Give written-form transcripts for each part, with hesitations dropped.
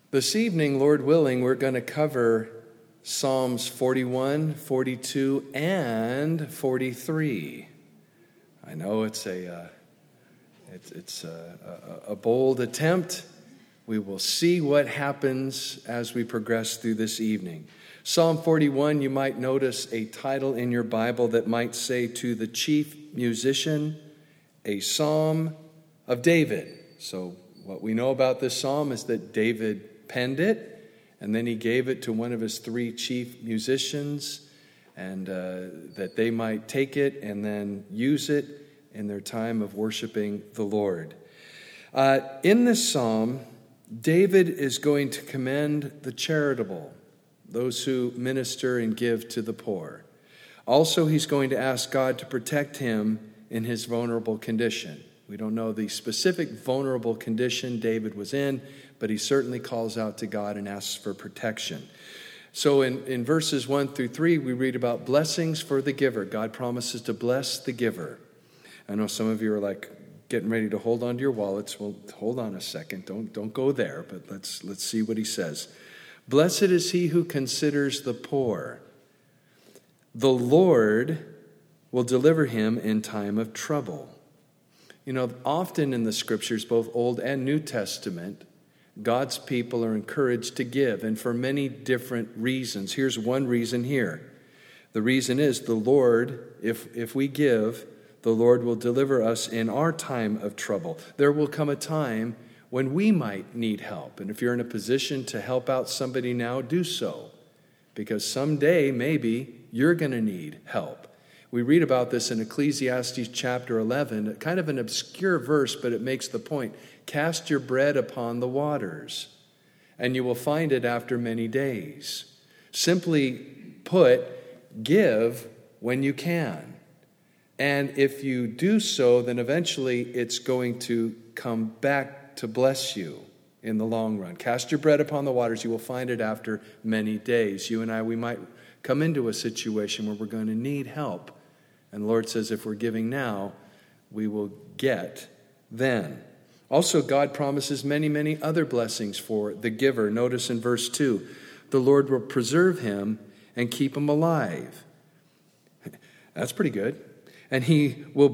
This evening, Lord willing, we're going to cover Psalms 41, 42, and 43. I know it's a bold attempt. We will see what happens as we progress through this evening. Psalm 41, you might notice a title in your Bible that might say, "To the chief musician, a psalm of David." So what we know about this psalm is that David penned it, and then he gave it to one of his three chief musicians, and that they might take it and then use it in their time of worshiping the Lord. In this psalm, David is going to commend the charitable, those who minister and give to the poor. Also, he's going to ask God to protect him in his vulnerable condition. We don't know the specific vulnerable condition David was in, but he certainly calls out to God and asks for protection. So in verses 1 through 3, we read about blessings for the giver. God promises to bless the giver. I know some of you are like getting ready to hold on to your wallets. Well, hold on a second. Don't go there, but let's see what he says. Blessed is he who considers the poor. The Lord will deliver him in time of trouble. You know, often in the scriptures, both Old and New Testament, God's people are encouraged to give, and for many different reasons. Here's one reason here. The reason is the Lord, if we give, the Lord will deliver us in our time of trouble. There will come a time when we might need help, and if you're in a position to help out somebody now, do so, because someday maybe you're going to need help. We read about this in Ecclesiastes chapter 11, kind of an obscure verse, but it makes the point. Cast your bread upon the waters, and you will find it after many days. Simply put, give when you can. And if you do so, then eventually it's going to come back to bless you in the long run. Cast your bread upon the waters, you will find it after many days. You and I, we might come into a situation where we're going to need help. And the Lord says if we're giving now, we will get then. Also, God promises many, many other blessings for the giver. Notice in verse 2, the Lord will preserve him and keep him alive. That's pretty good. And he will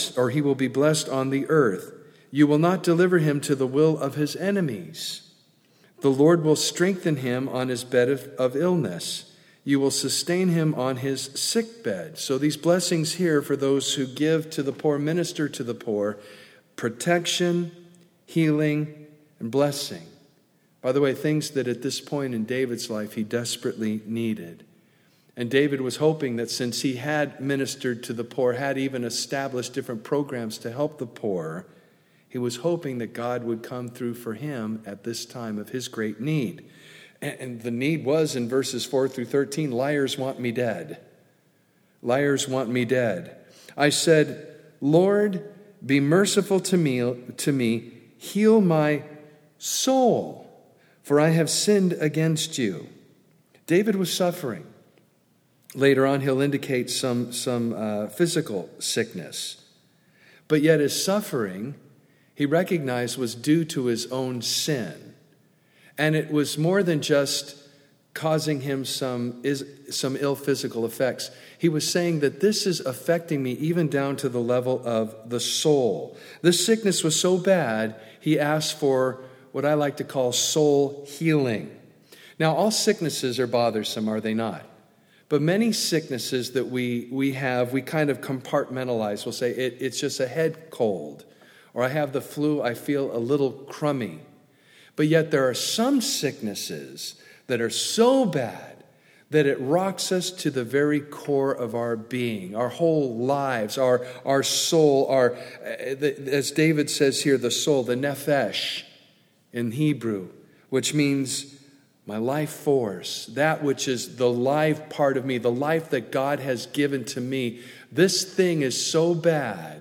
be blessed on the earth. You will not deliver him to the will of his enemies. The Lord will strengthen him on his bed of illness. You will sustain him on his sick bed. So these blessings here for those who give to the poor, minister to the poor, protection, healing, and blessing. By the way, things that at this point in David's life he desperately needed. And David was hoping that since he had ministered to the poor, had even established different programs to help the poor, he was hoping that God would come through for him at this time of his great need. And the need was in verses 4 through 13, liars want me dead. Liars want me dead. I said, Lord, be merciful to me, heal my soul, for I have sinned against you. David was suffering. Later on, he'll indicate some physical sickness. But yet his suffering, he recognized, was due to his own sin. And it was more than just causing him some ill physical effects. He was saying that this is affecting me even down to the level of the soul. This sickness was so bad, he asked for what I like to call soul healing. Now, all sicknesses are bothersome, are they not? But many sicknesses that we have, we kind of compartmentalize. We'll say it's just a head cold, or I have the flu, I feel a little crummy. But yet there are some sicknesses that are so bad that it rocks us to the very core of our being, our whole lives, our soul, as David says here, the soul, the nephesh in Hebrew, which means my life force, that which is the life part of me, the life that God has given to me. This thing is so bad.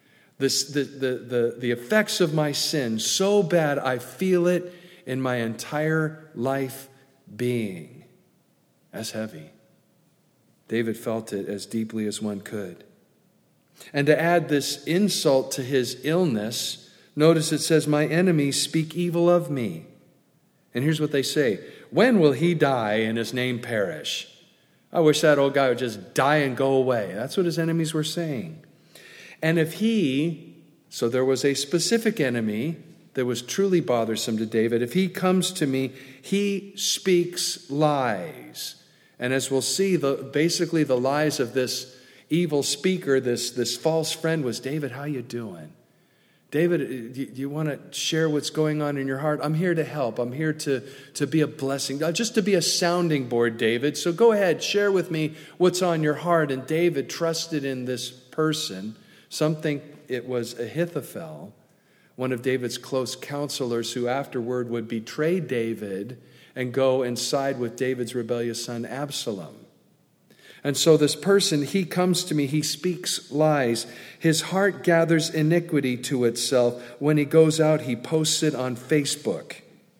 The effects of my sin so bad, I feel it in my entire life being as heavy. David felt it as deeply as one could. And to add this insult to his illness, notice it says, my enemies speak evil of me. And here's what they say: when will he die and his name perish? I wish that old guy would just die and go away. That's what his enemies were saying. And if so there was a specific enemy that was truly bothersome to David. If he comes to me, he speaks lies. And as we'll see, basically the lies of this evil speaker, this false friend, was, David, how you doing? David, do you want to share what's going on in your heart? I'm here to help. I'm here to be a blessing, just to be a sounding board, David. So go ahead, share with me what's on your heart. And David trusted in this person. Some think it was Ahithophel, one of David's close counselors, who afterward would betray David and go and side with David's rebellious son Absalom. And so this person, he comes to me, he speaks lies. His heart gathers iniquity to itself. When he goes out, he posts it on Facebook.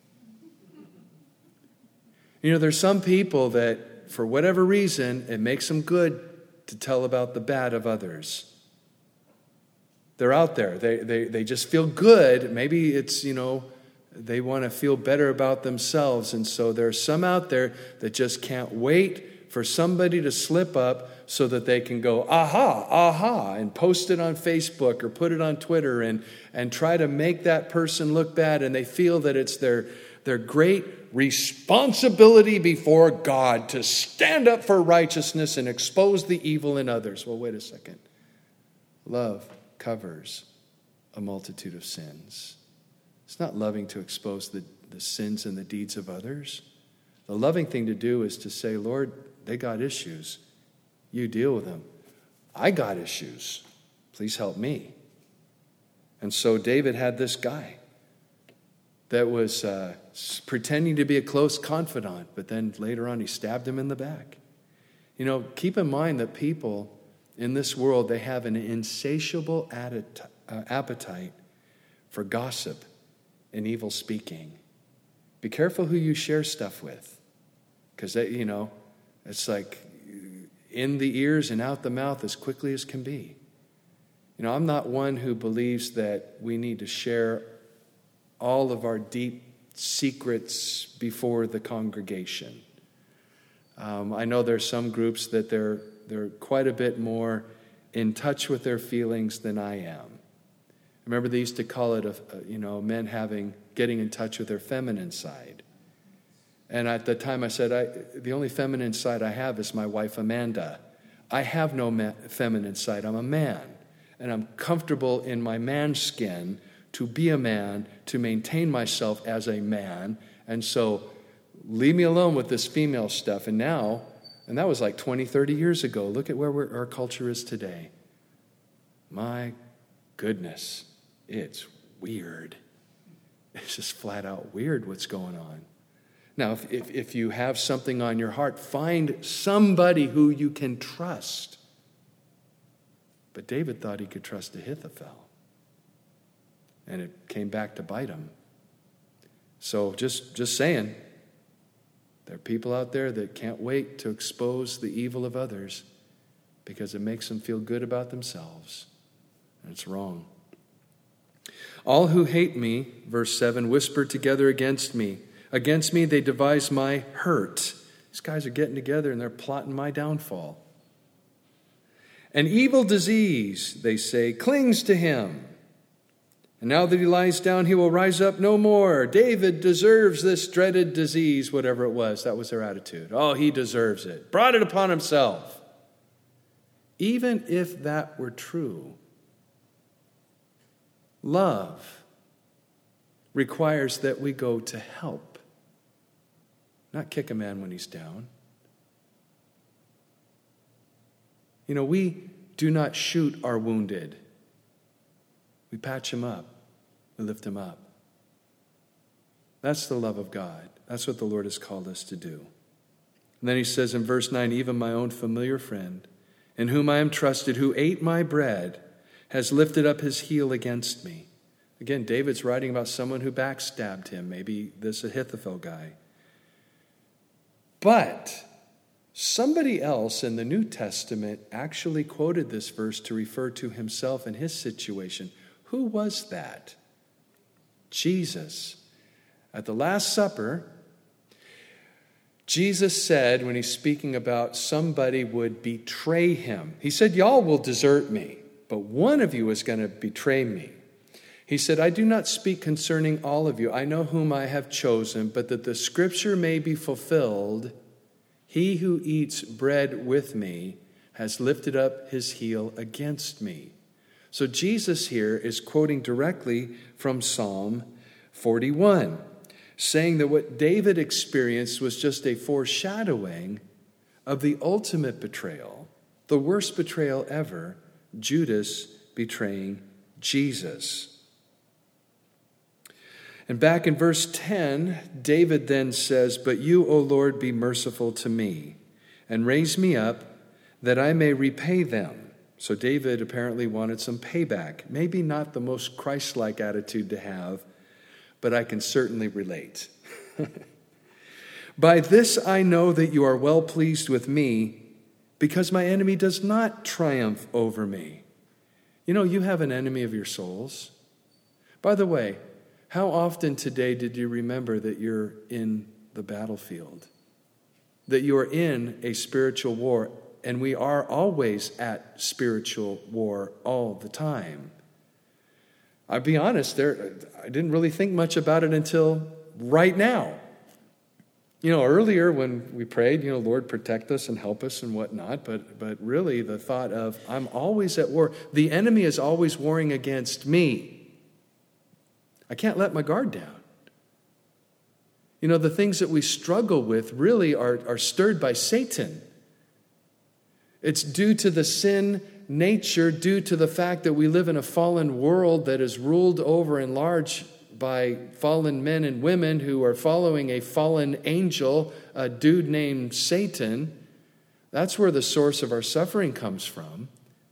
You know, there's some people that, for whatever reason, it makes them good to tell about the bad of others. They're out there. They just feel good. Maybe it's, they want to feel better about themselves. And so there's some out there that just can't wait for somebody to slip up so that they can go, aha, and post it on Facebook or put it on Twitter and try to make that person look bad. And they feel that it's their great responsibility before God to stand up for righteousness and expose the evil in others. Well, wait a second. Love covers a multitude of sins. It's not loving to expose the sins and the deeds of others. The loving thing to do is to say, Lord, they got issues. You deal with them. I got issues. Please help me. And so David had this guy that was pretending to be a close confidant, but then later on he stabbed him in the back. Keep in mind that people in this world, they have an insatiable appetite for gossip and evil speaking. Be careful who you share stuff with, because it's like in the ears and out the mouth as quickly as can be. I'm not one who believes that we need to share all of our deep secrets before the congregation. I know there's some groups that they're quite a bit more in touch with their feelings than I am. Remember, they used to call it, men getting in touch with their feminine side. And at the time I said, the only feminine side I have is my wife, Amanda. I have no feminine side. I'm a man. And I'm comfortable in my man skin to be a man, to maintain myself as a man. And so leave me alone with this female stuff. And that was like 20, 30 years ago. Look at where our culture is today. My goodness, it's weird. It's just flat out weird what's going on. Now, if you have something on your heart, find somebody who you can trust. But David thought he could trust Ahithophel. And it came back to bite him. So just saying, there are people out there that can't wait to expose the evil of others because it makes them feel good about themselves. And it's wrong. All who hate me, verse 7, whisper together against me. Against me they devise my hurt. These guys are getting together and they're plotting my downfall. An evil disease, they say, clings to him. And now that he lies down, he will rise up no more. David deserves this dreaded disease, whatever it was. That was their attitude. Oh, he deserves it. Brought it upon himself. Even if that were true, love requires that we go to help, not kick a man when he's down. We do not shoot our wounded. We patch him up. We lift him up. That's the love of God. That's what the Lord has called us to do. And then he says in verse 9, even my own familiar friend, in whom I am trusted, who ate my bread, has lifted up his heel against me. Again, David's writing about someone who backstabbed him, maybe this Ahithophel guy. But somebody else in the New Testament actually quoted this verse to refer to himself and his situation. Who was that? Jesus. At the Last Supper, Jesus said, when he's speaking about somebody would betray him, he said, y'all will desert me, but one of you is going to betray me. He said, I do not speak concerning all of you. I know whom I have chosen, but that the scripture may be fulfilled, he who eats bread with me has lifted up his heel against me. So Jesus here is quoting directly from Psalm 41, saying that what David experienced was just a foreshadowing of the ultimate betrayal, the worst betrayal ever, Judas betraying Jesus. And back in verse 10, David then says, but you, O Lord, be merciful to me, and raise me up, that I may repay them. So David apparently wanted some payback. Maybe not the most Christ-like attitude to have, but I can certainly relate. By this I know that you are well pleased with me, because my enemy does not triumph over me. You know, you have an enemy of your souls. By the way, how often today did you remember that you're in the battlefield? That you are in a spiritual war, and we are always at spiritual war all the time. I'll be honest, I didn't really think much about it until right now. You know, earlier when we prayed, Lord, protect us and help us and whatnot, but really the thought of, I'm always at war. The enemy is always warring against me. I can't let my guard down. The things that we struggle with really are stirred by Satan. It's due to the sin nature, due to the fact that we live in a fallen world that is ruled over in large by fallen men and women who are following a fallen angel, a dude named Satan. That's where the source of our suffering comes from.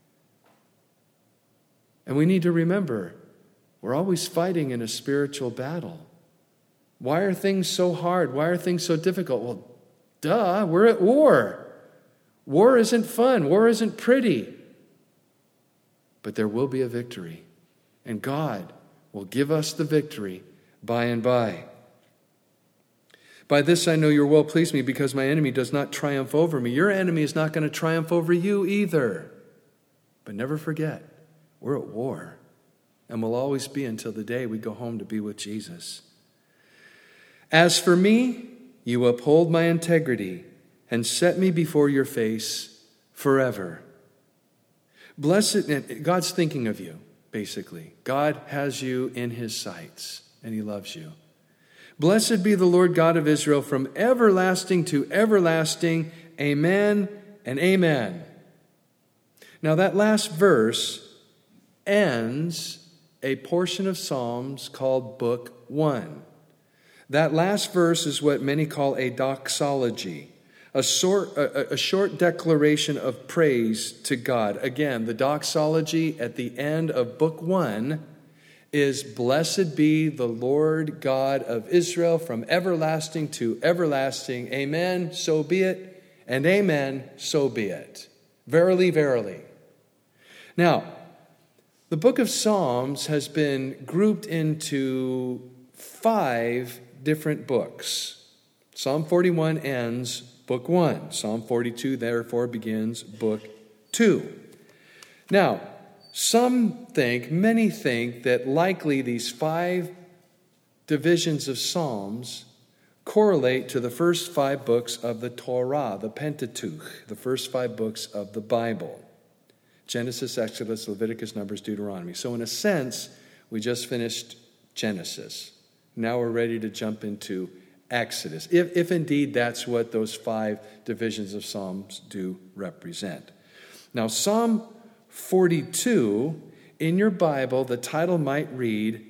And we need to remember, we're always fighting in a spiritual battle. Why are things so hard? Why are things so difficult? Well, duh, we're at war. War isn't fun. War isn't pretty. But there will be a victory. And God will give us the victory by and by. By this I know you're well pleased with me, because my enemy does not triumph over me. Your enemy is not going to triumph over you either. But never forget, we're at war. And will always be until the day we go home to be with Jesus. As for me, you uphold my integrity and set me before your face forever. Blessed, God's thinking of you, basically. God has you in his sights, and he loves you. Blessed be the Lord God of Israel from everlasting to everlasting. Amen and amen. Now that last verse ends a portion of Psalms called Book 1. That last verse is what many call a doxology, a short declaration of praise to God. Again, the doxology at the end of Book 1 is, blessed be the Lord God of Israel from everlasting to everlasting. Amen, so be it, and amen, so be it. Verily, verily. Now, the book of Psalms has been grouped into 5 different books. Psalm 41 ends Book 1. Psalm 42, therefore, begins Book 2. Now, many think that likely these 5 divisions of Psalms correlate to the first 5 books of the Torah, the Pentateuch, the first 5 books of the Bible. Genesis, Exodus, Leviticus, Numbers, Deuteronomy. So in a sense, we just finished Genesis. Now we're ready to jump into Exodus, if indeed that's what those 5 divisions of Psalms do represent. Now, Psalm 42, in your Bible, the title might read,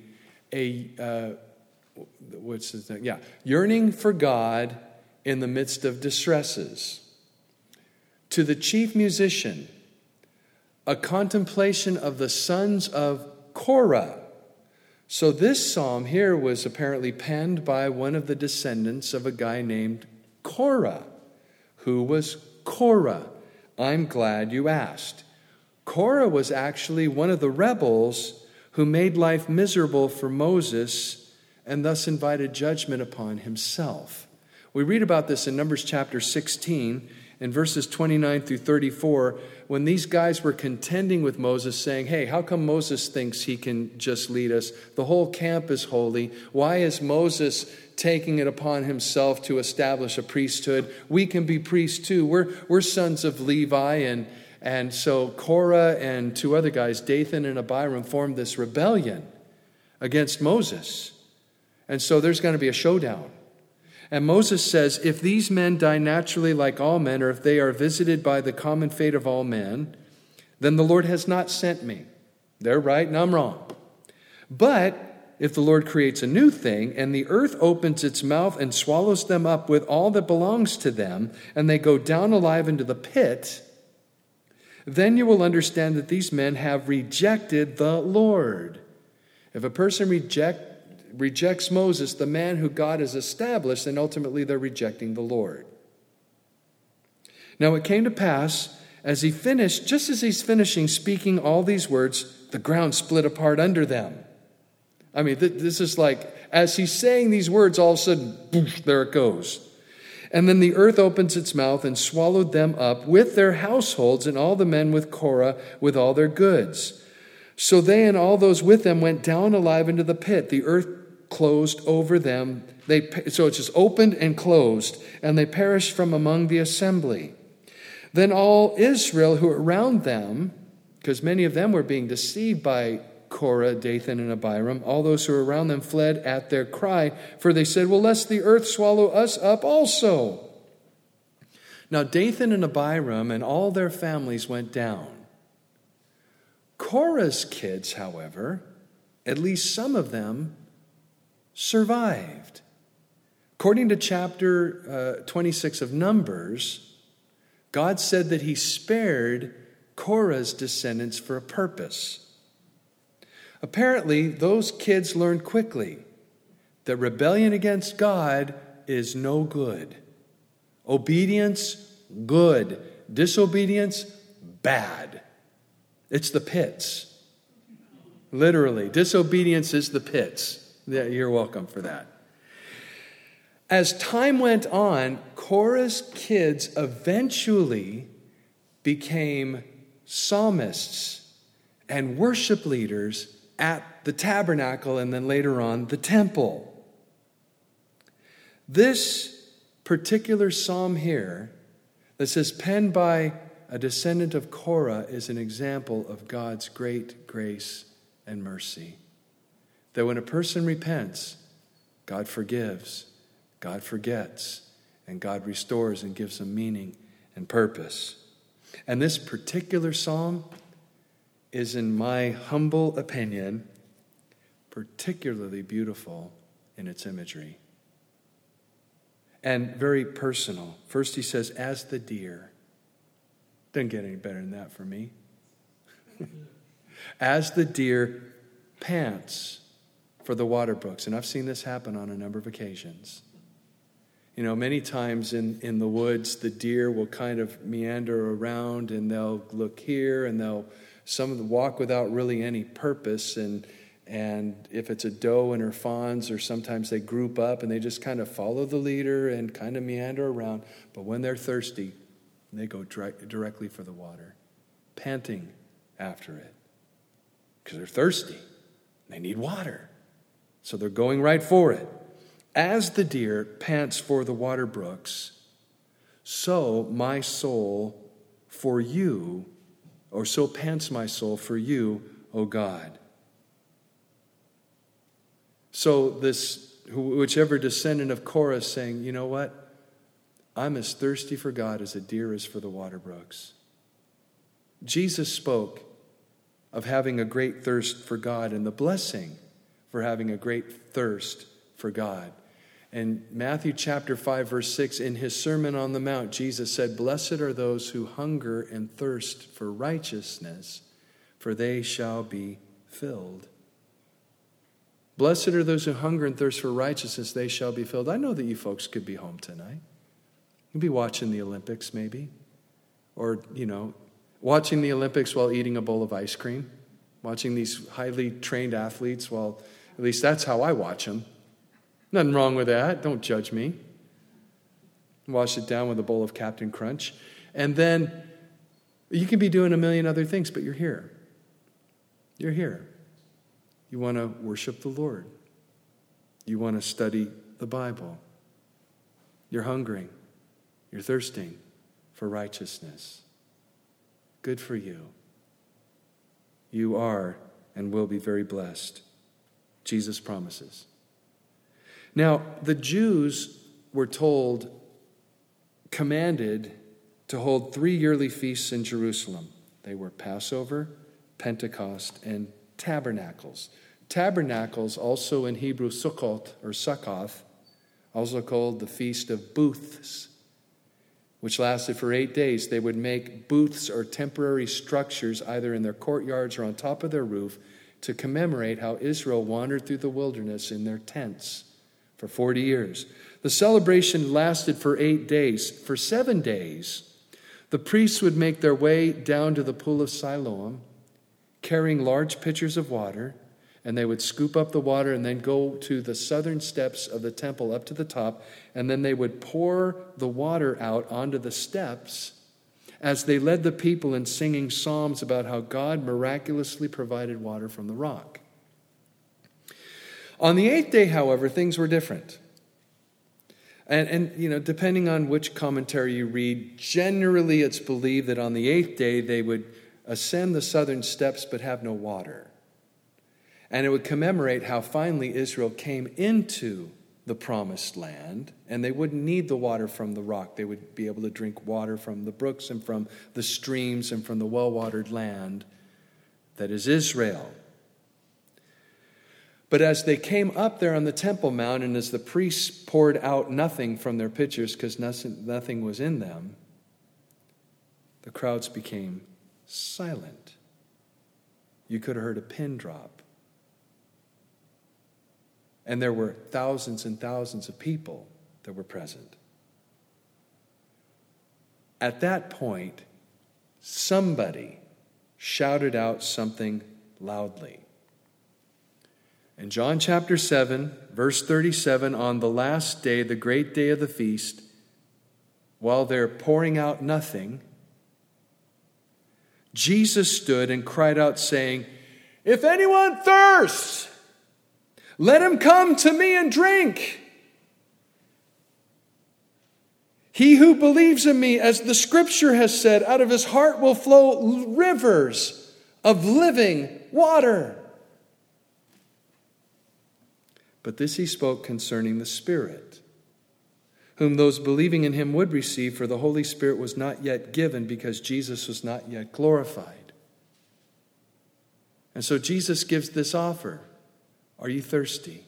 Yearning for God in the Midst of Distresses. To the chief musician, a contemplation of the sons of Korah. So this psalm here was apparently penned by one of the descendants of a guy named Korah. Who was Korah? I'm glad you asked. Korah was actually one of the rebels who made life miserable for Moses and thus invited judgment upon himself. We read about this in Numbers chapter 16, in verses 29 through 34, when these guys were contending with Moses, saying, hey, how come Moses thinks he can just lead us? The whole camp is holy. Why is Moses taking it upon himself to establish a priesthood? We can be priests too. We're sons of Levi. And so Korah and two other guys, Dathan and Abiram, formed this rebellion against Moses. And so there's going to be a showdown. And Moses says, if these men die naturally like all men, or if they are visited by the common fate of all men, then the Lord has not sent me. They're right and I'm wrong. But if the Lord creates a new thing, and the earth opens its mouth and swallows them up with all that belongs to them, and they go down alive into the pit, then you will understand that these men have rejected the Lord. If a person rejects Moses, the man who God has established, then ultimately they're rejecting the Lord. Now it came to pass, just as he's finishing speaking all these words, the ground split apart under them. I mean, this is like, as he's saying these words, all of a sudden, boosh, there it goes. And then the earth opens its mouth and swallowed them up with their households and all the men with Korah with all their goods. So they and all those with them went down alive into the pit. The earth closed over them. So it's just opened and closed, and they perished from among the assembly. Then all Israel who were around them, because many of them were being deceived by Korah, Dathan, and Abiram, all those who were around them fled at their cry, for they said, well, lest the earth swallow us up also. Now Dathan and Abiram and all their families went down. Korah's kids, however, at least some of them, survived. According to chapter 26 of Numbers, God said that he spared Korah's descendants for a purpose. Apparently, those kids learned quickly that rebellion against God is no good. Obedience, good. Disobedience, bad. It's the pits. Literally, disobedience is the pits. Yeah, you're welcome for that. As time went on, Korah's kids eventually became psalmists and worship leaders at the tabernacle and then later on the temple. This particular psalm here that says penned by a descendant of Korah is an example of God's great grace and mercy. That when a person repents, God forgives, God forgets, and God restores and gives them meaning and purpose. And this particular psalm is, in my humble opinion, particularly beautiful in its imagery. And very personal. First he says, as the deer. Doesn't get any better than that for me. As the deer pants for the water brooks. And I've seen this happen on a number of occasions. You know, many times in the woods, the deer will kind of meander around and they'll look here and some of them walk without really any purpose. And if it's a doe and her fawns, or sometimes they group up and they just kind of follow the leader and kind of meander around. But when they're thirsty, they go directly for the water, panting after it. Because they're thirsty. They need water. So they're going right for it. As the deer pants for the water brooks, so my soul for you, or so pants my soul for you, O God. So whichever descendant of Korah is saying, you know what? I'm as thirsty for God as a deer is for the water brooks. Jesus spoke of having a great thirst for God and the blessing for having a great thirst for God. In Matthew chapter 5, verse 6, in his Sermon on the Mount, Jesus said, blessed are those who hunger and thirst for righteousness, for they shall be filled. Blessed are those who hunger and thirst for righteousness, they shall be filled. I know that you folks could be home tonight. You'd be watching the Olympics maybe. Or, watching the Olympics while eating a bowl of ice cream. Watching these highly trained athletes while, at least that's how I watch them. Nothing wrong with that. Don't judge me. Wash it down with a bowl of Captain Crunch. And then you can be doing a million other things, but you're here. You're here. You want to worship the Lord. You want to study the Bible. You're hungering. You're thirsting for righteousness. Good for you. You are and will be very blessed. Jesus promises. Now, the Jews were commanded to hold 3 yearly feasts in Jerusalem. They were Passover, Pentecost, and Tabernacles. Tabernacles, also in Hebrew Sukkot or Sukkoth, also called the Feast of Booths, which lasted for 8 days. They would make booths or temporary structures either in their courtyards or on top of their roof to commemorate how Israel wandered through the wilderness in their tents for 40 years. The celebration lasted for 8 days. For 7 days, the priests would make their way down to the pool of Siloam, carrying large pitchers of water, and they would scoop up the water and then go to the southern steps of the temple up to the top, and then they would pour the water out onto the steps as they led the people in singing psalms about how God miraculously provided water from the rock. On the 8th day, however, things were different. And depending on which commentary you read, generally it's believed that on the 8th day they would ascend the southern steps but have no water. And it would commemorate how finally Israel came into the promised land, and they wouldn't need the water from the rock. They would be able to drink water from the brooks and from the streams and from the well-watered land that is Israel. But as they came up there on the Temple Mount, and as the priests poured out nothing from their pitchers because nothing was in them, the crowds became silent. You could have heard a pin drop. And there were thousands and thousands of people that were present. At that point, somebody shouted out something loudly. In John chapter 7, verse 37, on the last day, the great day of the feast, while they're pouring out nothing, Jesus stood and cried out, saying, "If anyone thirsts, let him come to me and drink. He who believes in me, as the scripture has said, out of his heart will flow rivers of living water." But this he spoke concerning the Spirit, whom those believing in him would receive, for the Holy Spirit was not yet given because Jesus was not yet glorified. And so Jesus gives this offer. Are you thirsty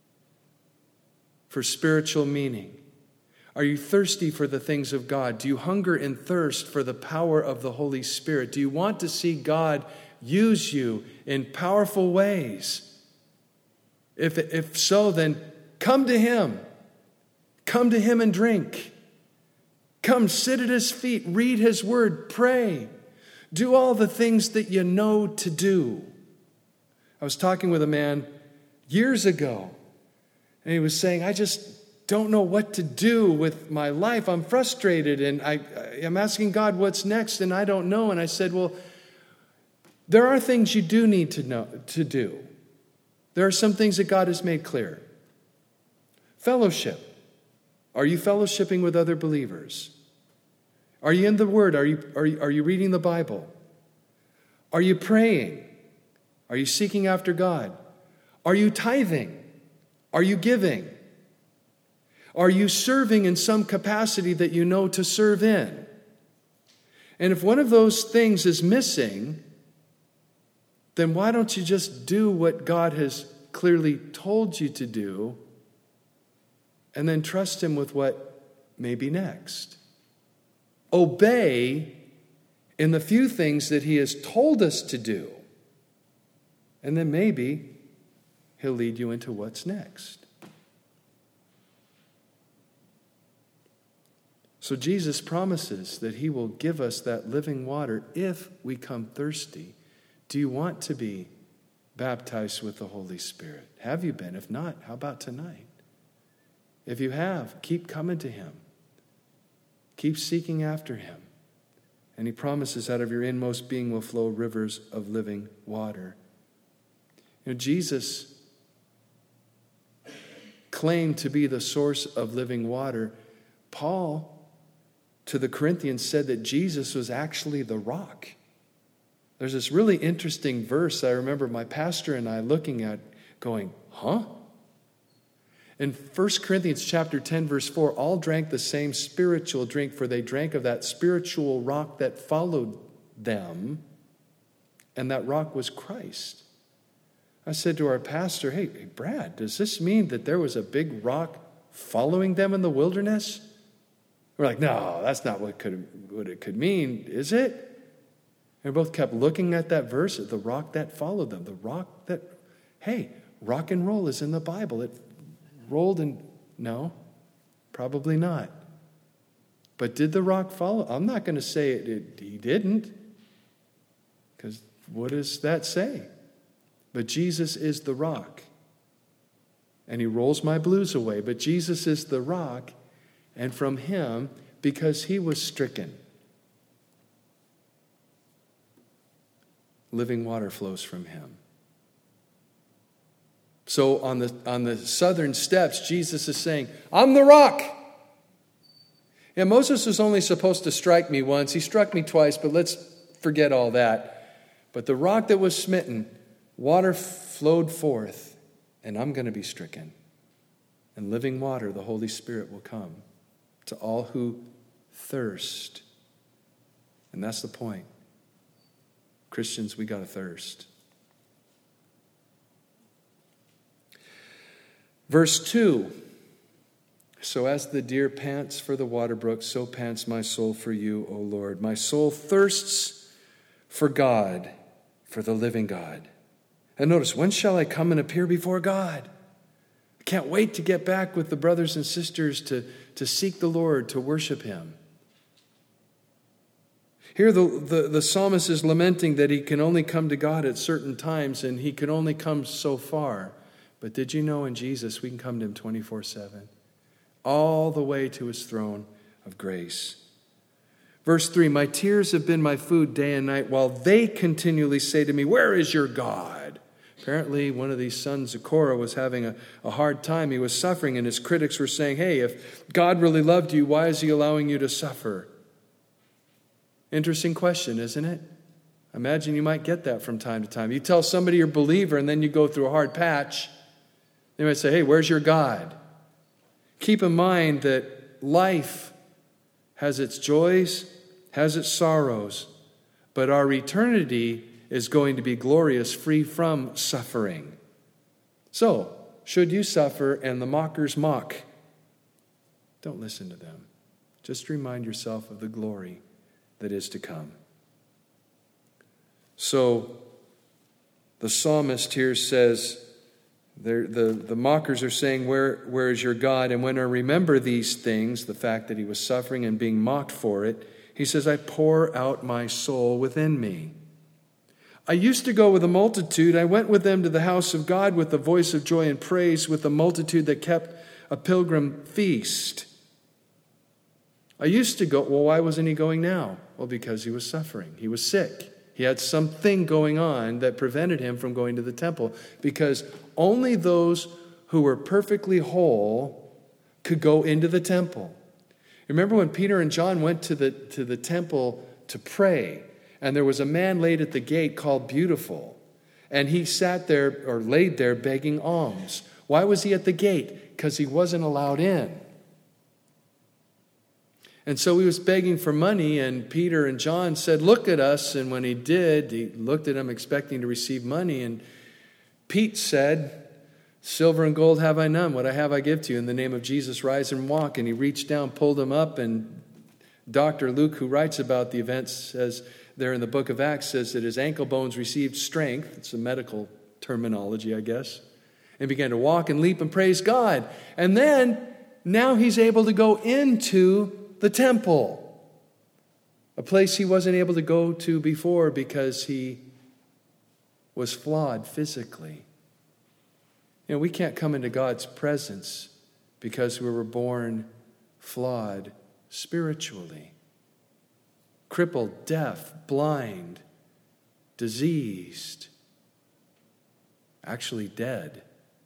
for spiritual meaning? Are you thirsty for the things of God? Do you hunger and thirst for the power of the Holy Spirit? Do you want to see God use you in powerful ways? If so, then come to him. Come to him and drink. Come sit at his feet, read his word, pray. Do all the things that you know to do. I was talking with a man years ago, and he was saying, I just don't know what to do with my life. I'm frustrated, and I'm asking God what's next, and I don't know. And I said, well, there are things you do need to do. There are some things that God has made clear. Fellowship. Are you fellowshipping with other believers? Are you in the Word? Are you reading the Bible? Are you praying? Are you seeking after God? Are you tithing? Are you giving? Are you serving in some capacity that you know to serve in? And if one of those things is missing, then why don't you just do what God has clearly told you to do and then trust him with what may be next? Obey in the few things that he has told us to do, and then maybe he'll lead you into what's next. So Jesus promises that he will give us that living water if we come thirsty. Do you want to be baptized with the Holy Spirit? Have you been? If not, how about tonight? If you have, keep coming to him. Keep seeking after him. And he promises out of your inmost being will flow rivers of living water. You know, Jesus claimed to be the source of living water. Paul, to the Corinthians, said that Jesus was actually the rock. There's this really interesting verse I remember my pastor and I looking at going, huh? In 1 Corinthians chapter 10, verse 4, all drank the same spiritual drink, for they drank of that spiritual rock that followed them, and that rock was Christ. I said to our pastor, hey, Brad, does this mean that there was a big rock following them in the wilderness? We're like, no, that's not what it could mean, is it? And we both kept looking at that verse, the rock that followed them, the rock that, hey, rock and roll is in the Bible. It rolled and, no, probably not. But did the rock follow? I'm not going to say he didn't, because what does that say? But Jesus is the rock, and he rolls my blues away. But Jesus is the rock, and from him, because he was stricken, living water flows from him. So on the southern steps, Jesus is saying, I'm the rock. Yeah, Moses was only supposed to strike me once. He struck me twice, but let's forget all that. But the rock that was smitten, water flowed forth, and I'm going to be stricken. And living water, the Holy Spirit, will come to all who thirst. And that's the point. Christians, we got to thirst. Verse 2, so as the deer pants for the water brook, so pants my soul for you, O Lord. My soul thirsts for God, for the living God. And notice, when shall I come and appear before God? I can't wait to get back with the brothers and sisters to seek the Lord, to worship him. Here the psalmist is lamenting that he can only come to God at certain times, and he can only come so far. But did you know in Jesus we can come to him 24/7, all the way to his throne of grace? Verse 3, my tears have been my food day and night, while they continually say to me, where is your God? Apparently one of these sons of Korah was having a hard time. He was suffering, and his critics were saying, hey, if God really loved you, why is he allowing you to suffer? Interesting question, isn't it? Imagine you might get that from time to time. You tell somebody you're a believer, and then you go through a hard patch. They might say, hey, where's your God? Keep in mind that life has its joys, has its sorrows, but our eternity is going to be glorious, free from suffering. So, should you suffer and the mockers mock, don't listen to them. Just remind yourself of the glory that is to come. So, the psalmist here says, the mockers are saying, where is your God? And when I remember these things, the fact that he was suffering and being mocked for it, he says, I pour out my soul within me. I used to go with a multitude. I went with them to the house of God with the voice of joy and praise, with the multitude that kept a pilgrim feast. I used to go. Well, why wasn't he going now? Well, because he was suffering. He was sick. He had something going on that prevented him from going to the temple, because only those who were perfectly whole could go into the temple. Remember when Peter and John went to the temple to pray, and there was a man laid at the gate called Beautiful, and he sat there or laid there begging alms. Why was he at the gate? Because he wasn't allowed in. And so he was begging for money, and Peter and John said, look at us. And when he did, he looked at him expecting to receive money. And Pete said, silver and gold have I none. What I have I give to you. In the name of Jesus, rise and walk. And he reached down, pulled him up. And Dr. Luke, who writes about the events, says there in the book of Acts, says that his ankle bones received strength. It's a medical terminology, I guess. And began to walk and leap and praise God. And then, now he's able to go into the temple, a place he wasn't able to go to before because he was flawed physically. You know, we can't come into God's presence because we were born flawed spiritually, crippled, deaf, blind, diseased, actually dead.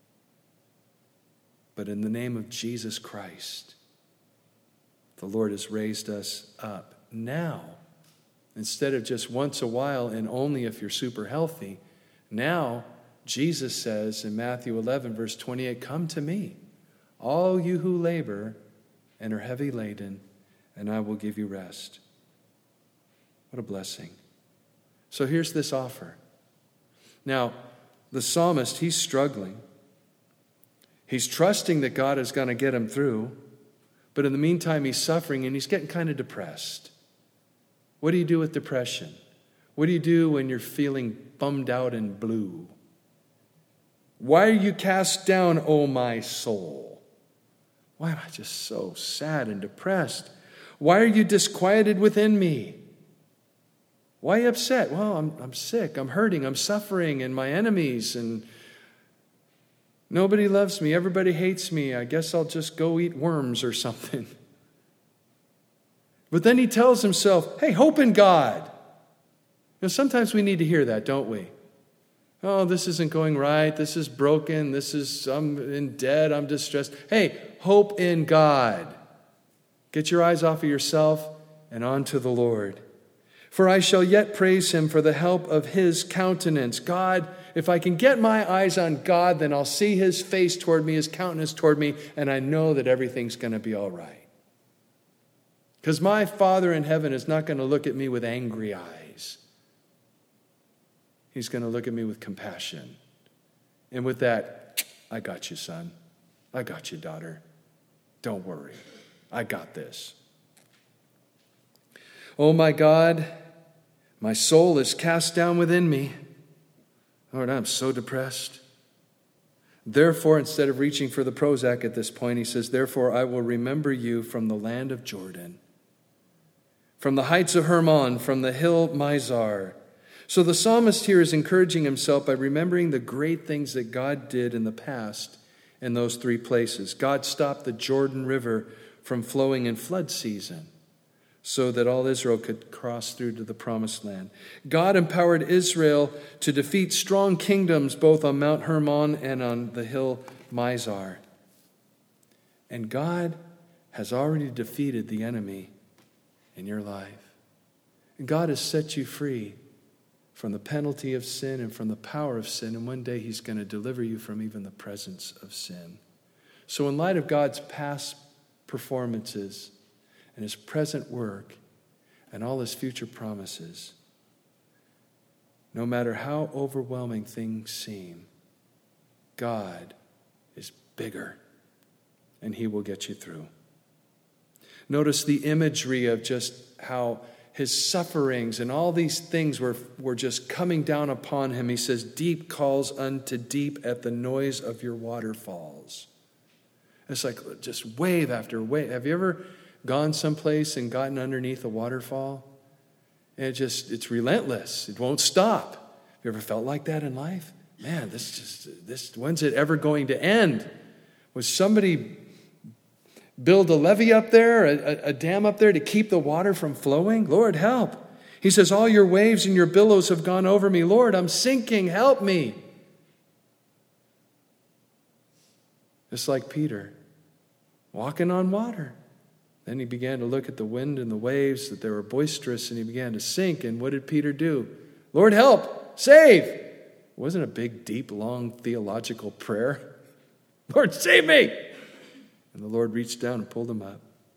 But in the name of Jesus Christ, the Lord has raised us up now. Instead of just once a while and only if you're super healthy, now Jesus says in Matthew 11, verse 28, "Come to me, all you who labor and are heavy laden, and I will give you rest." What a blessing. So here's this offer. Now, the psalmist, he's struggling. He's trusting that God is going to get him through, but in the meantime, he's suffering and he's getting kind of depressed. What do you do with depression? What do you do when you're feeling bummed out and blue? Why are you cast down, O my soul? Why am I just so sad and depressed? Why are you disquieted within me? Why are you upset? Well, I'm sick, I'm hurting, I'm suffering, and my enemies, and nobody loves me, everybody hates me. I guess I'll just go eat worms or something. But then he tells himself, hey, hope in God. Sometimes we need to hear that, don't we? Oh, this isn't going right. This is broken. I'm in debt. I'm distressed. Hey, hope in God. Get your eyes off of yourself and onto the Lord. For I shall yet praise him for the help of his countenance. God, if I can get my eyes on God, then I'll see his face toward me, his countenance toward me, and I know that everything's going to be all right. Because my Father in heaven is not going to look at me with angry eyes. He's going to look at me with compassion. And with that, I got you, son. I got you, daughter. Don't worry. I got this. Oh, my God, my soul is cast down within me. Lord, I'm so depressed. Therefore, instead of reaching for the Prozac at this point, he says, therefore, I will remember you from the land of Jordan, from the heights of Hermon, from the hill Mizar. So the psalmist here is encouraging himself by remembering the great things that God did in the past in those three places. God stopped the Jordan River from flowing in flood season so that all Israel could cross through to the promised land. God empowered Israel to defeat strong kingdoms both on Mount Hermon and on the hill Mizar. And God has already defeated the enemy in your life. And God has set you free from the penalty of sin and from the power of sin. And one day he's going to deliver you from even the presence of sin. So in light of God's past performances and his present work and all his future promises, no matter how overwhelming things seem, God is bigger and he will get you through. Notice the imagery of just how his sufferings and all these things were just coming down upon him. He says, deep calls unto deep at the noise of your waterfalls. It's like just wave after wave. Have you ever gone someplace and gotten underneath a waterfall? And it's relentless. It won't stop. Have you ever felt like that in life? Man, when's it ever going to end? Was somebody build a levee up there, a dam up there to keep the water from flowing? Lord, help. He says, all your waves and your billows have gone over me. Lord, I'm sinking. Help me. Just like Peter, walking on water. Then he began to look at the wind and the waves, that they were boisterous, and he began to sink. And what did Peter do? Lord, help. Save. It wasn't a big, deep, long theological prayer. Lord, save me. And the Lord reached down and pulled him up.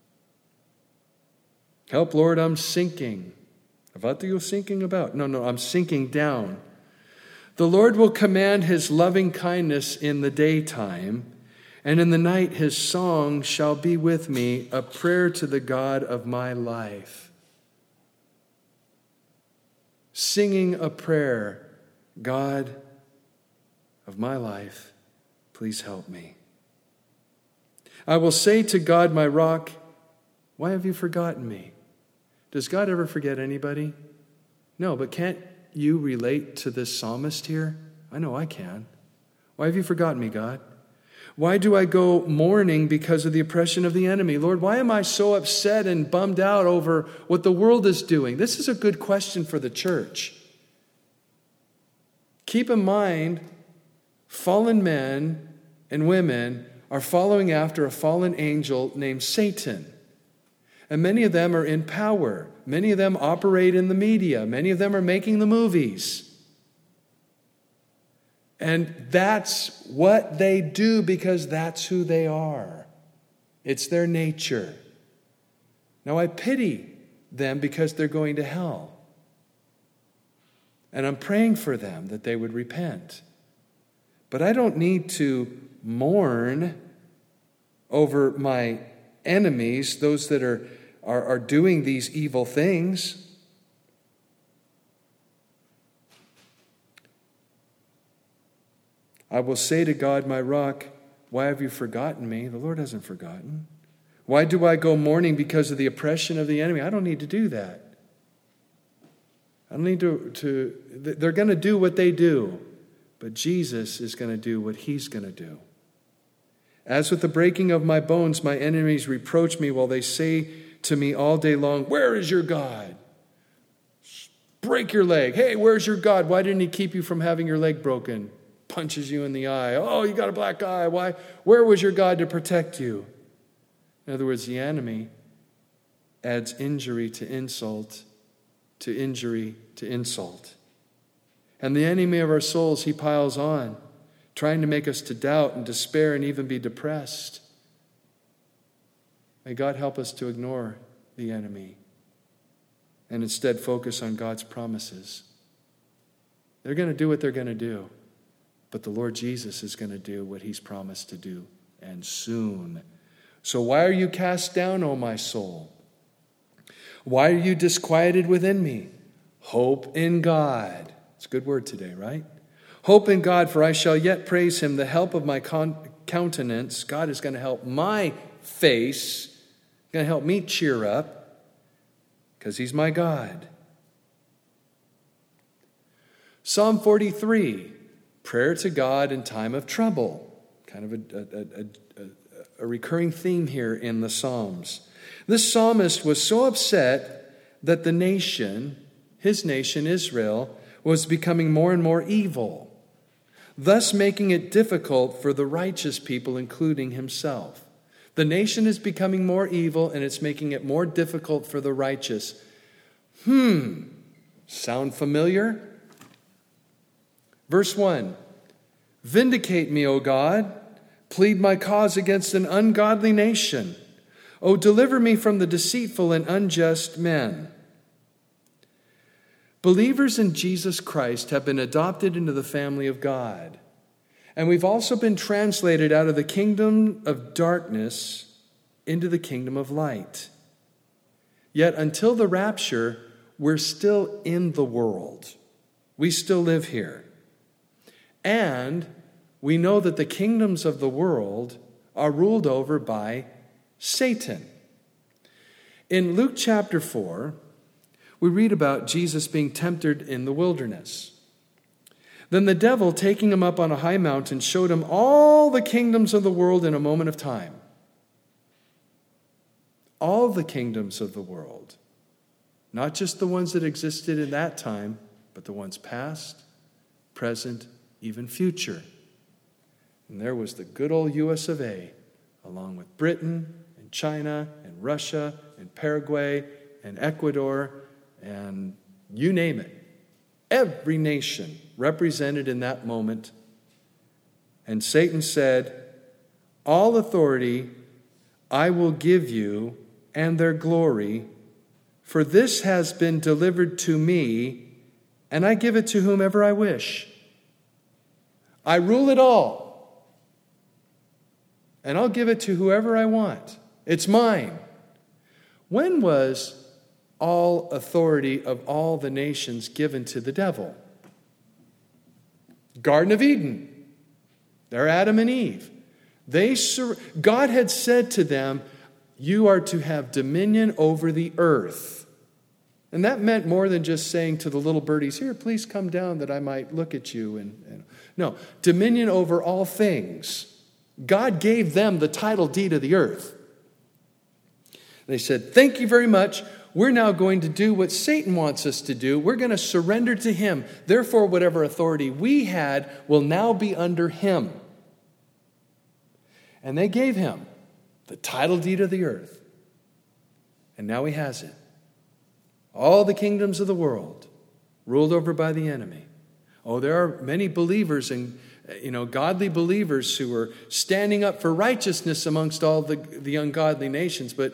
Help, Lord, I'm sinking. What are you sinking about? No, I'm sinking down. The Lord will command his loving kindness in the daytime, and in the night his song shall be with me, a prayer to the God of my life. Singing a prayer, God of my life, please help me. I will say to God, my rock, why have you forgotten me? Does God ever forget anybody? No, but can't you relate to this psalmist here? I know I can. Why have you forgotten me, God? Why do I go mourning because of the oppression of the enemy? Lord, why am I so upset and bummed out over what the world is doing? This is a good question for the church. Keep in mind, fallen men and women are following after a fallen angel named Satan. And many of them are in power. Many of them operate in the media. Many of them are making the movies. And that's what they do because that's who they are. It's their nature. Now I pity them because they're going to hell. And I'm praying for them that they would repent. But I don't need to mourn over my enemies, those that are doing these evil things. I will say to God, my rock, why have you forgotten me? The Lord hasn't forgotten. Why do I go mourning because of the oppression of the enemy? I don't need to do that. I don't need they're going to do what they do, but Jesus is going to do what he's going to do. As with the breaking of my bones, my enemies reproach me while they say to me all day long, where is your God? Break your leg. Hey, where's your God? Why didn't he keep you from having your leg broken? Punches you in the eye. Oh, you got a black eye. Why? Where was your God to protect you? In other words, the enemy adds injury to insult, to injury to insult. And the enemy of our souls, he piles on, trying to make us to doubt and despair and even be depressed. May God help us to ignore the enemy and instead focus on God's promises. They're going to do what they're going to do. But the Lord Jesus is going to do what he's promised to do, and soon. So why are you cast down, O my soul? Why are you disquieted within me? Hope in God. It's a good word today, right? Hope in God, for I shall yet praise him, the help of my countenance. God is going to help my face, going to help me cheer up, because he's my God. Psalm 43. Prayer to God in time of trouble. Kind of a recurring theme here in the Psalms. This psalmist was so upset that the nation, his nation Israel, was becoming more and more evil, thus making it difficult for the righteous people, including himself. The nation is becoming more evil, and it's making it more difficult for the righteous. Sound familiar? Verse 1, vindicate me, O God. Plead my cause against an ungodly nation. O deliver me from the deceitful and unjust men. Believers in Jesus Christ have been adopted into the family of God. And we've also been translated out of the kingdom of darkness into the kingdom of light. Yet until the rapture, we're still in the world. We still live here. And we know that the kingdoms of the world are ruled over by Satan. In Luke chapter 4, we read about Jesus being tempted in the wilderness. Then the devil, taking him up on a high mountain, showed him all the kingdoms of the world in a moment of time. All the kingdoms of the world. Not just the ones that existed in that time, but the ones past, present, even future. And there was the good old US of A, along with Britain and China and Russia and Paraguay and Ecuador and you name it. Every nation represented in that moment. And Satan said, all authority I will give you and their glory, for this has been delivered to me, and I give it to whomever I wish. I rule it all, and I'll give it to whoever I want. It's mine. When was all authority of all the nations given to the devil? Garden of Eden. They're Adam and Eve. God had said to them, you are to have dominion over the earth. And that meant more than just saying to the little birdies, here, please come down that I might look at you. No, dominion over all things. God gave them the title deed of the earth. They said, thank you very much. We're now going to do what Satan wants us to do. We're going to surrender to him. Therefore, whatever authority we had will now be under him. And they gave him the title deed of the earth. And now he has it. All the kingdoms of the world ruled over by the enemy. Oh, there are many believers and godly believers who are standing up for righteousness amongst all the ungodly nations, but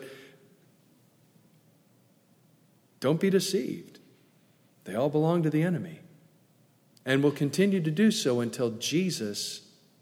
don't be deceived. They all belong to the enemy and will continue to do so until Jesus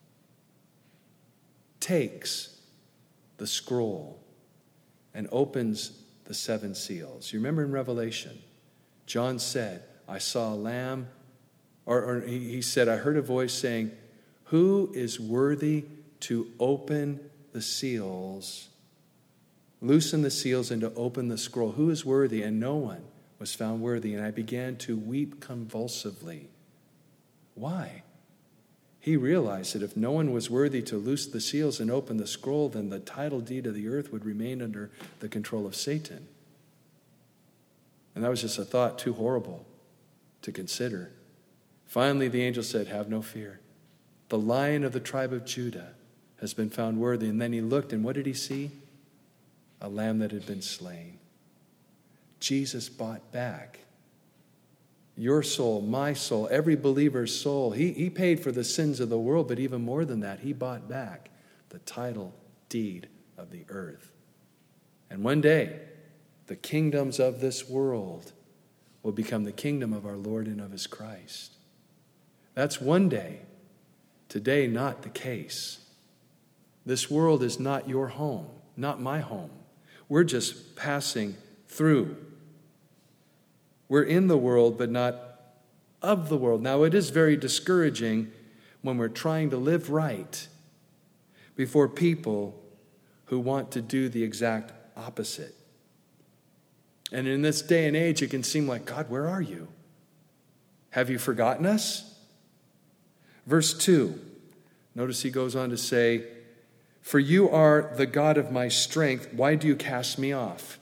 takes the scroll and opens the 7 seals. You remember in Revelation, John said, I saw a lamb, or he said, I heard a voice saying, who is worthy to open the seals, loosen the seals, and to open the scroll? Who is worthy? And no one was found worthy. And I began to weep convulsively. Why? He realized that if no one was worthy to loose the seals and open the scroll, then the title deed of the earth would remain under the control of Satan. And that was just a thought too horrible to consider. Finally, the angel said, have no fear. The Lion of the tribe of Judah has been found worthy. And then he looked, and what did he see? A lamb that had been slain. Jesus bought back your soul, my soul, every believer's soul. He paid for the sins of the world, but even more than that, he bought back the title deed of the earth. And one day, the kingdoms of this world will become the kingdom of our Lord and of his Christ. That's one day. Today, not the case. This world is not your home, not my home. We're just passing through. We're in the world, but not of the world. Now, it is very discouraging when we're trying to live right before people who want to do the exact opposite. And in this day and age, it can seem like, God, where are you? Have you forgotten us? Verse 2, notice he goes on to say, for you are the God of my strength. Why do you cast me off?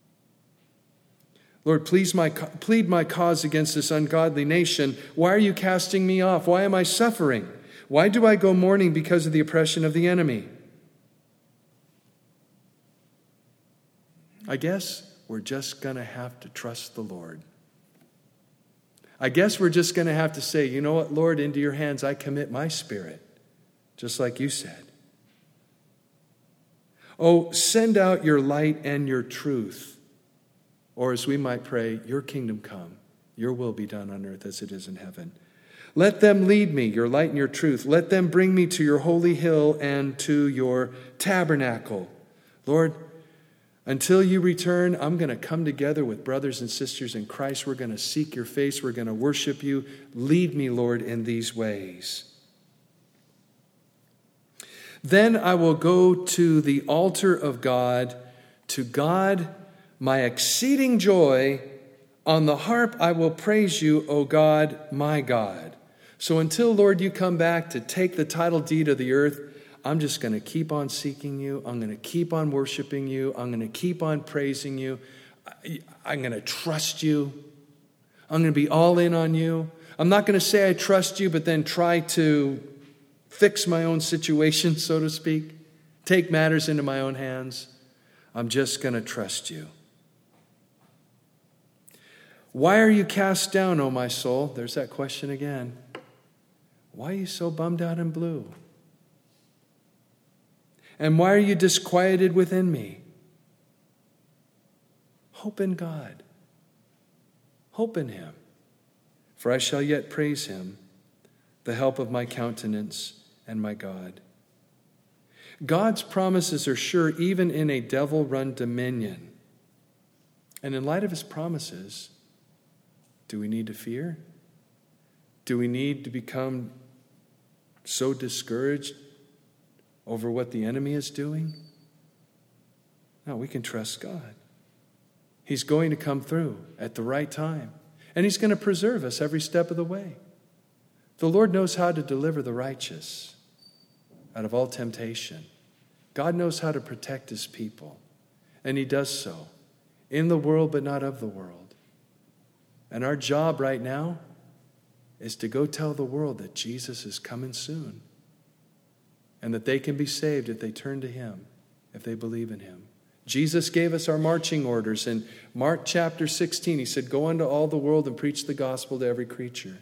Lord, plead my cause against this ungodly nation. Why are you casting me off? Why am I suffering? Why do I go mourning because of the oppression of the enemy? I guess we're just going to have to trust the Lord. I guess we're just going to have to say, you know what, Lord, into your hands I commit my spirit, just like you said. Oh, send out your light and your truth. Or as we might pray, your kingdom come, your will be done on earth as it is in heaven. Let them lead me, your light and your truth. Let them bring me to your holy hill and to your tabernacle. Lord, until you return, I'm going to come together with brothers and sisters in Christ. We're going to seek your face. We're going to worship you. Lead me, Lord, in these ways. Then I will go to the altar of God, to God, my exceeding joy. On the harp I will praise you, O God, my God. So until, Lord, you come back to take the title deed of the earth, I'm just going to keep on seeking you. I'm going to keep on worshiping you. I'm going to keep on praising you. I'm going to trust you. I'm going to be all in on you. I'm not going to say I trust you, but then try to fix my own situation, so to speak. Take matters into my own hands. I'm just going to trust you. Why are you cast down, O my soul? There's that question again. Why are you so bummed out and blue? And why are you disquieted within me? Hope in God. Hope in him. For I shall yet praise him, the help of my countenance and my God. God's promises are sure even in a devil-run dominion. And in light of his promises, do we need to fear? Do we need to become so discouraged over what the enemy is doing? No, we can trust God. He's going to come through at the right time. And he's going to preserve us every step of the way. The Lord knows how to deliver the righteous out of all temptation. God knows how to protect his people, and he does so in the world, but not of the world. And our job right now is to go tell the world that Jesus is coming soon and that they can be saved if they turn to him, if they believe in him. Jesus gave us our marching orders. In Mark chapter 16, he said, go into all the world and preach the gospel to every creature.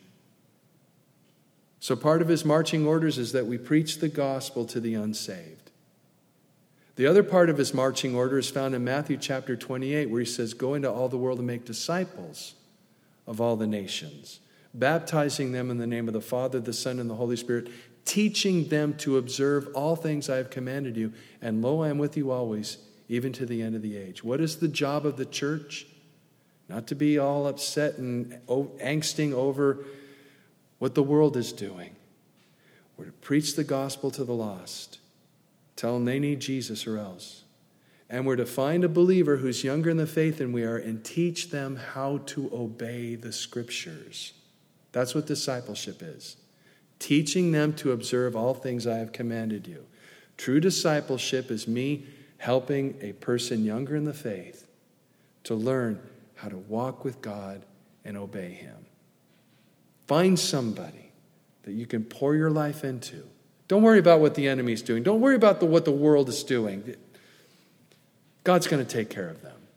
So part of his marching orders is that we preach the gospel to the unsaved. The other part of his marching order is found in Matthew chapter 28, where he says, go into all the world and make disciples of all the nations, baptizing them in the name of the Father, the Son, and the Holy Spirit, teaching them to observe all things I have commanded you. And lo, I am with you always, even to the end of the age. What is the job of the church? Not to be all upset and angsting over what the world is doing. We're to preach the gospel to the lost. Tell them they need Jesus or else. And we're to find a believer who's younger in the faith than we are and teach them how to obey the scriptures. That's what discipleship is. Teaching them to observe all things I have commanded you. True discipleship is me helping a person younger in the faith to learn how to walk with God and obey him. Find somebody that you can pour your life into. Don't worry about what the enemy's doing. Don't worry about what the world is doing. God's going to take care of them.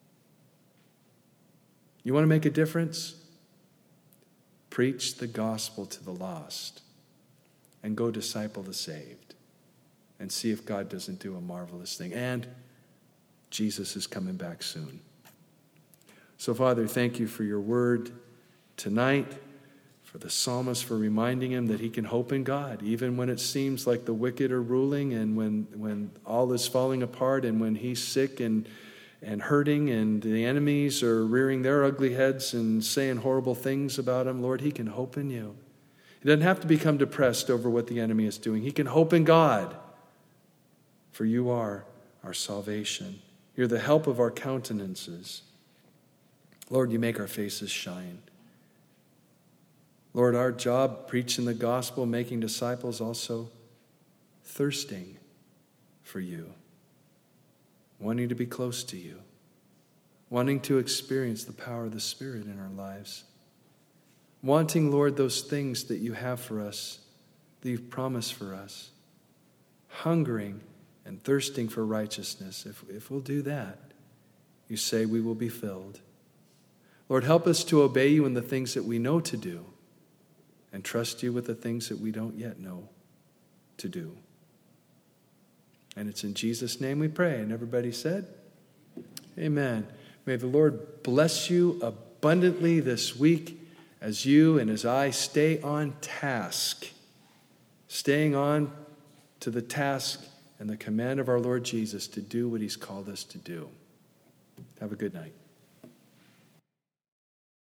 You want to make a difference? Preach the gospel to the lost and go disciple the saved and see if God doesn't do a marvelous thing. And Jesus is coming back soon. So, Father, thank you for your word tonight, for the psalmist for reminding him that he can hope in God, even when it seems like the wicked are ruling and when all is falling apart and when he's sick and hurting and the enemies are rearing their ugly heads and saying horrible things about him. Lord, he can hope in you. He doesn't have to become depressed over what the enemy is doing. He can hope in God, for you are our salvation. You're the help of our countenances. Lord, you make our faces shine. Lord, our job, preaching the gospel, making disciples, also thirsting for you, wanting to be close to you, wanting to experience the power of the Spirit in our lives, wanting, Lord, those things that you have for us, that you've promised for us, hungering and thirsting for righteousness. If we'll do that, you say we will be filled. Lord, help us to obey you in the things that we know to do, and trust you with the things that we don't yet know to do. And it's in Jesus' name we pray. And everybody said, amen. May the Lord bless you abundantly this week as you and as I stay on task, staying on to the task and the command of our Lord Jesus to do what he's called us to do. Have a good night.